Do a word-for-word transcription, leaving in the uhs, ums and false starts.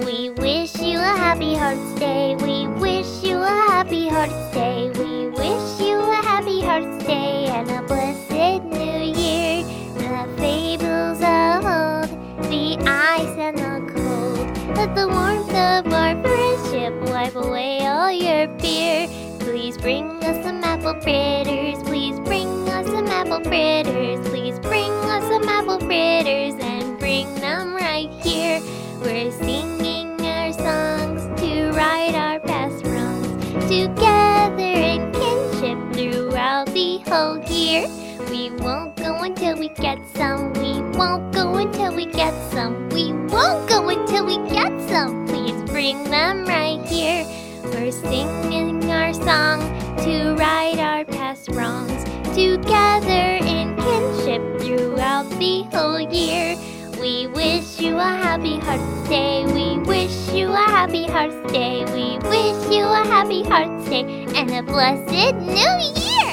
We wish you a happy Hearts Day. We wish you a happy Hearts Day. We wish you a happy Hearts Day and a blessed new year. The fables of old, the ice and the cold, let the warmth of our friendship wipe away all your fear. Please bring us some apple fritters. Please bring us some apple fritters. Please bring us some apple fritters and bring them right here. We're singing our songs to right our past wrongs, together in kinship throughout the whole year. We won't go until we get some. We won't go until we get some. We won't go until we get some. Please bring them right here. We're singing our song to right our past wrongs, together in kinship throughout the whole year. We wish you a happy Hearts Day. We wish you a happy Hearts Day. We wish you a happy Hearts Day and a blessed new year.